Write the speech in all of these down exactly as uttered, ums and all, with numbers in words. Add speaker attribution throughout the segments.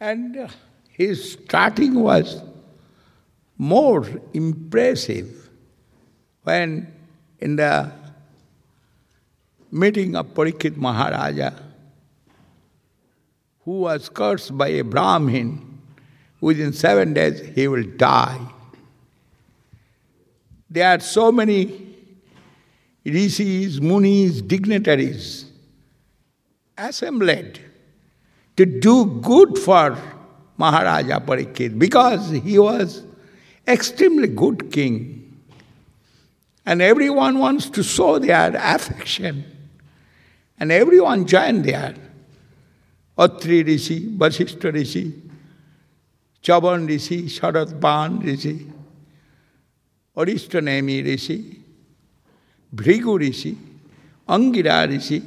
Speaker 1: And uh, his starting was more impressive when in the meeting of Parikshit Maharaja, who was cursed by a Brahmin, within seven days he will die. There are so many rishis, munis, dignitaries assembled to do good for Maharaja Parikshit because he was extremely good king. And everyone wants to show their affection. And everyone joined there. Atri Rishi, Vasishtha Rishi, Chavan Rishi, Sharatban Rishi, Arishtanemi Rishi, Bhrigu Rishi, Angira Rishi,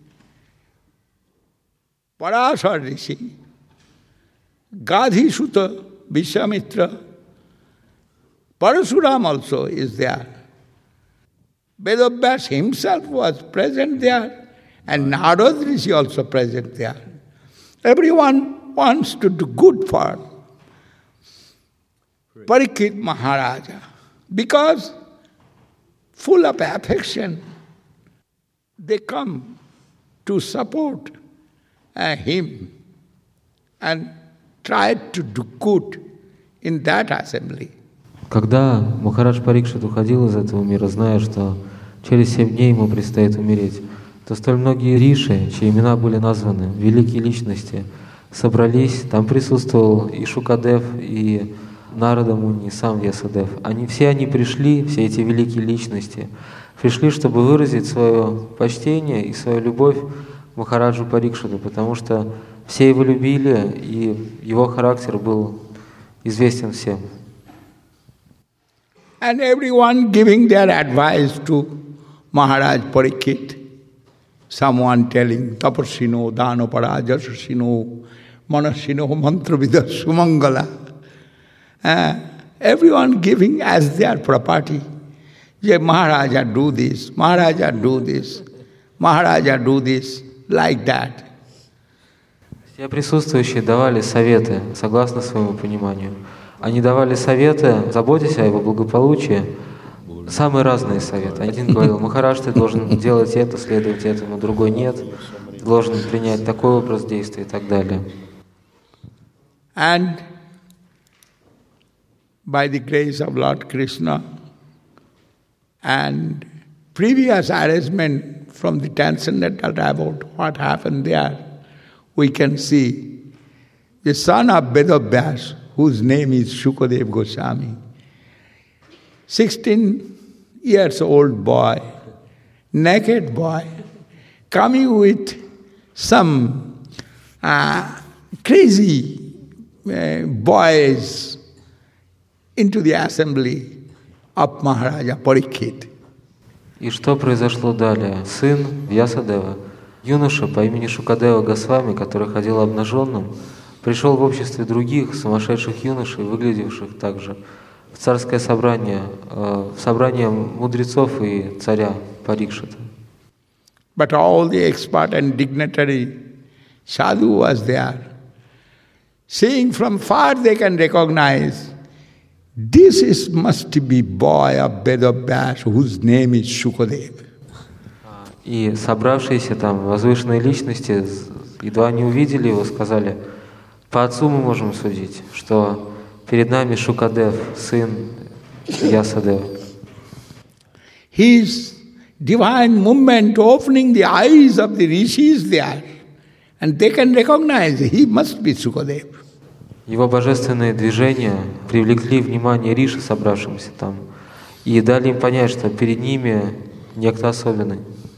Speaker 1: Parashar Rishi, Gadhi Sutta, Vishwamitra, Parasuram also is there. Vedavyas himself was present there, and Narad Rishi also present there. Everyone wants to do good for Parikshit Maharaja because full of affection, they come to support uh, him and try to do good in that assembly.
Speaker 2: Когда Махарадж Парикшит уходил из этого мира, зная, что через семь дней ему предстоит умереть, то столь многие риши, чьи имена были названы, великие личности, собрались. Там присутствовал и Шукадев, и Нарада Муни, и сам Вьясадев. Они, все они пришли, все эти великие личности, пришли, чтобы выразить свое почтение и свою любовь к Махараджу Парикшиту, потому что все его любили, и его характер был известен всем.
Speaker 1: And everyone giving their advice to Maharaj Parikshit. Someone telling, Tapasino, Dhanapara, Jasasino, Manasino, Mantravida, Sumangala. Uh, everyone giving as their property. Yeah, Maharaja do this, Maharaja do this, Maharaja do this, like that.
Speaker 2: Все присутствующие давали советы, согласно своему пониманию. Они давали советы, заботясь о его благополучии, самые разные советы. Один говорил: Махарадж, ты должен делать это, следовать этому, другой нет, ты должен принять такой образ действия и так далее.
Speaker 1: And by the grace of Lord Krishna and previous arrangement from the transcendental about what happened there, we can see the son of Vedavyas, whose name is Shukadev Goswami, sixteen years old boy, naked boy, coming with some uh, crazy uh, boys into the assembly of Maharaja Parikshit.
Speaker 2: И что произошло далее? Сын Вьясадева, юноша по имени Шукадева Госвами, который ходил обнаженным, пришел в обществе других сумасшедших юношей, выглядевших также, в царское собрание, в собрание мудрецов и царя Парикшита.
Speaker 1: But all the expert and dignitary sadhu was there. Seeing from far, they can recognize this is must be boy of Vedavyas, whose name is Shukadev.
Speaker 2: И собравшиеся там возвышенные личности едва не увидели его, сказали: по отцу мы можем судить, что перед нами Шукадев, сын Вьясадева.
Speaker 1: His divine movement opening the eyes of the rishis there, and they can recognize he must be Shukadev.
Speaker 2: Его божественные движения привлекли внимание риши, собравшимся там, и дали им понять, что перед ними некто особенный.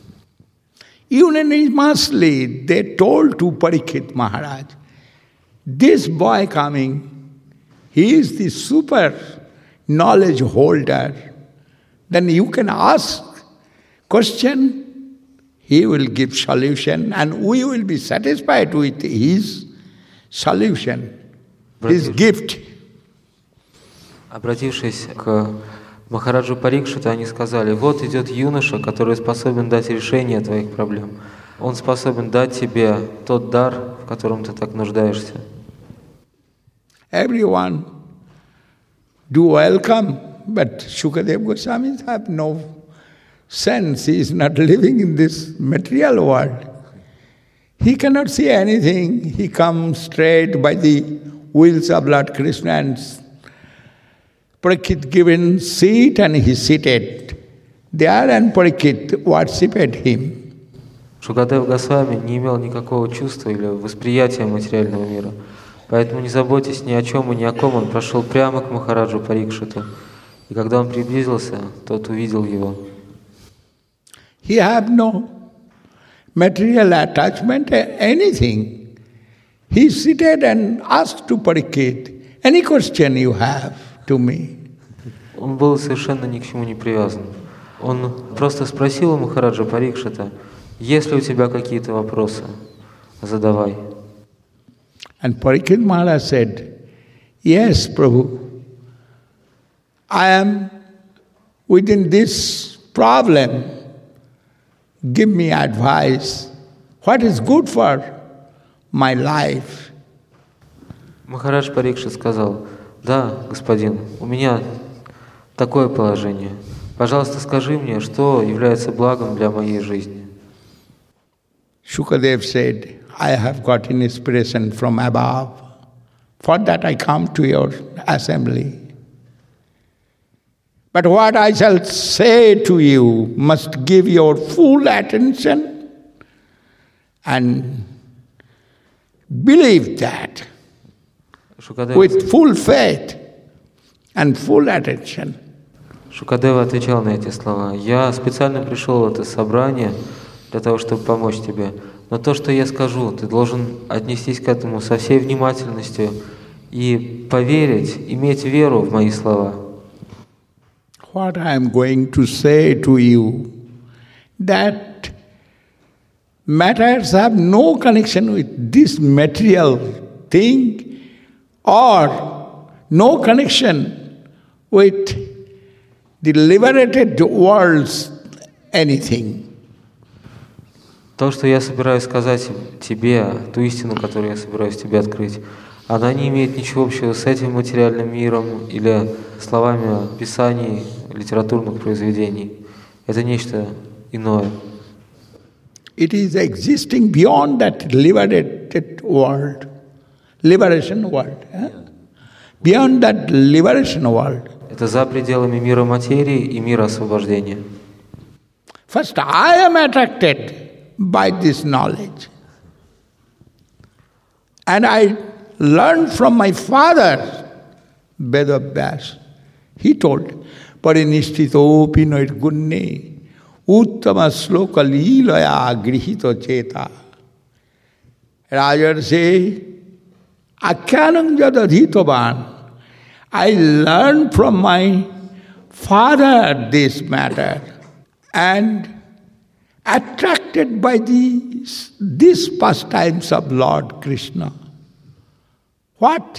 Speaker 1: Unanimously they told to Parikshit Maharaj, this boy coming, he is the super knowledge holder. Then you can ask question, he will give solution, and we will be satisfied with his solution, his gift.
Speaker 2: Обратившись к Махараджу Парикшиту, они сказали: вот идет юноша, который способен дать решение твоих проблем. Он способен дать тебе тот дар, в котором ты так нуждаешься.
Speaker 1: everyone do welcome, but Shukadeva Goswami have no sense. He is not living in this material world. He cannot see anything. He comes straight by the wheels of Lord Krishna and Parikshit given seat and he seated there and Parikshit worshipped him.
Speaker 2: Шукадев Госвами не имел никакого чувства или восприятия материального мира. Поэтому не заботьтесь ни о чем и ни о ком, он прошел прямо к Махараджу Парикшиту. И когда он приблизился, тот увидел его.
Speaker 1: He had no material attachment, anything. He seated and asked to Parikshit, any question you have to me.
Speaker 2: Он был совершенно ни к чему не привязан. Он просто спросил у Махараджа Парикшита, есть ли у тебя какие-то вопросы? Задавай.
Speaker 1: And Parikshit Maharaj said, yes, Prabhu, I am within this problem. Give me advice. What is good for my life?
Speaker 2: Махарадж Парикшит сказал, да, господин, у меня такое положение. Пожалуйста, скажи мне, что является благом для моей жизни.
Speaker 1: Shukadev said, I have got inspiration from above. For that I come to your assembly. But what I shall say to you must give your full attention and believe that
Speaker 2: Шукадев,
Speaker 1: with full faith and full attention.
Speaker 2: Шукадева отвечал на эти слова. Я специально пришел в это собрание для того, чтобы помочь тебе. Но то, что я скажу, ты должен отнестись к этому со всей внимательностью и поверить, иметь веру в мои слова.
Speaker 1: What I am going to say to you, that matters have no connection with this material thing or no connection with the liberated world's anything.
Speaker 2: То, что я собираюсь сказать тебе, ту истину, которую я собираюсь тебе открыть, она не имеет ничего общего с этим материальным миром или словами писаний, литературных произведений. Это нечто иное.
Speaker 1: It is existing beyond that liberated world, liberation world. Eh? Beyond that liberation world.
Speaker 2: Это за пределами мира материи и мира освобождения.
Speaker 1: First, I am attracted by this knowledge. And I learned from my father, Vedavyas. He told, Parinishthitopi nirgunne uttama sloka leelaya grihito cheta. Rajarse akyanam jadadhitovan. I learned from my father this matter and attracted by these, these pastimes of Lord Krishna. What?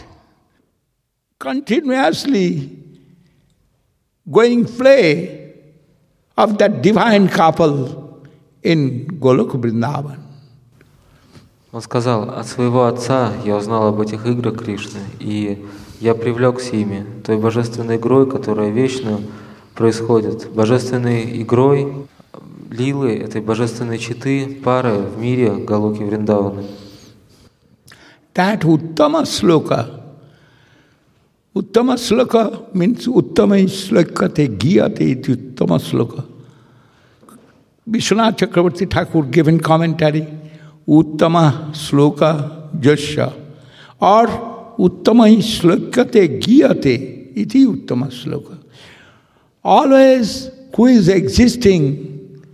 Speaker 1: Continuously going play of that divine couple in Golok Vrindavan.
Speaker 2: Он сказал, от своего отца я узнал об этих играх Кришны, и я привлекся ими, той божественной игрой, которая вечно происходит, божественной игрой лилы, этой божественной четы, пары в мире Галоки Вриндаваны.
Speaker 1: That Uttama Sloka, Uttama Sloka means Uttama Slokate Giyate iti Uttama Sloka. Vishwanath Chakravarti Thakur given commentary, Uttama Sloka Jasya, or Uttama Slokate Giyate iti Uttama Sloka. Always who is existing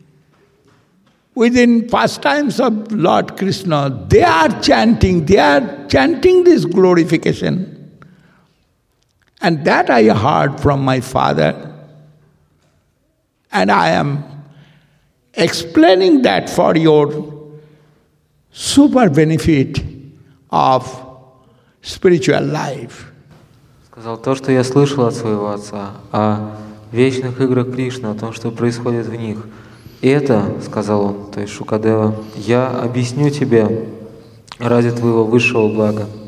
Speaker 1: within pastimes of Lord Krishna, they are chanting, they are chanting this glorification. And that I heard from my father. And I am explaining that for your super benefit of spiritual life.
Speaker 2: Сказал то, что я слышал от своего отца, о вечных играх Кришны, о том, что происходит в них. И это, сказал он, то есть Шукадева, я объясню тебе ради твоего высшего блага.